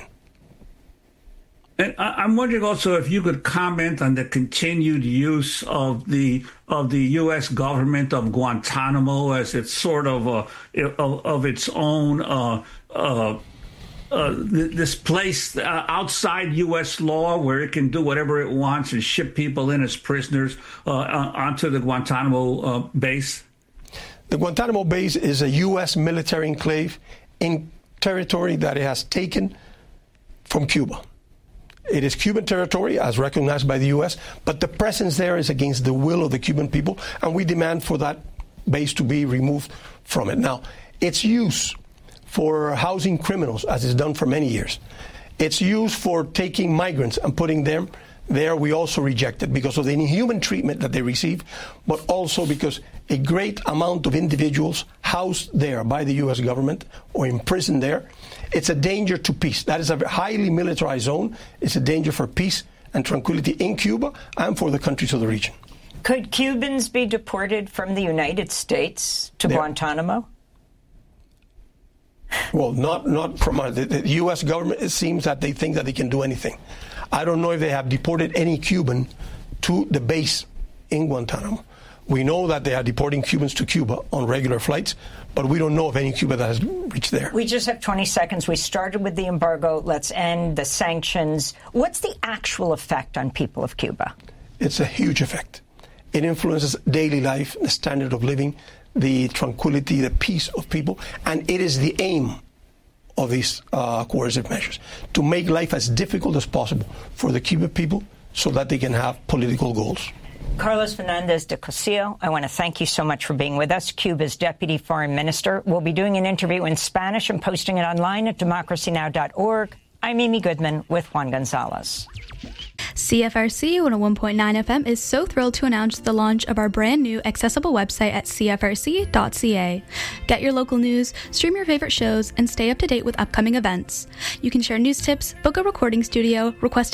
And I'm wondering also if you could comment on the continued use of the of the U S government of Guantanamo as it's sort of a, of, of its own uh, uh, uh, this place uh, outside U S law where it can do whatever it wants and ship people in as prisoners uh, onto the Guantanamo uh, base. The Guantanamo base is a U S military enclave in territory that it has taken from Cuba. It is Cuban territory, as recognized by the U S, but the presence there is against the will of the Cuban people, and we demand for that base to be removed from it. Now, its use for housing criminals, as is done for many years. It's used for taking migrants and putting them there. We also reject it because of the inhuman treatment that they receive, but also because a great amount of individuals housed there by the U S government or imprisoned there, it's a danger to peace. That is a highly militarized zone. It's a danger for peace and tranquility in Cuba and for the countries of the region. Could Cubans be deported from the United States to They're, Guantanamo? Well, not not from uh, the, the U S government. It seems that they think that they can do anything. I don't know if they have deported any Cuban to the base in Guantanamo. We know that they are deporting Cubans to Cuba on regular flights, but we don't know of any Cuba that has reached there. We just have twenty seconds. We started with the embargo. Let's end the sanctions. What's the actual effect on people of Cuba? It's a huge effect. It influences daily life, the standard of living, the tranquility, the peace of people, and it is the aim of these uh, coercive measures, to make life as difficult as possible for the Cuban people so that they can have political goals. Carlos Fernandez de Cosio, I want to thank you so much for being with us, Cuba's Deputy Foreign Minister. We'll be doing an interview in Spanish and posting it online at democracy now dot org. I'm Amy Goodman with Juan Gonzalez. C F R C one oh one point nine F M is so thrilled to announce the launch of our brand new accessible website at c f r c dot c a. Get your local news, stream your favorite shows, and stay up to date with upcoming events. You can share news tips, book a recording studio, request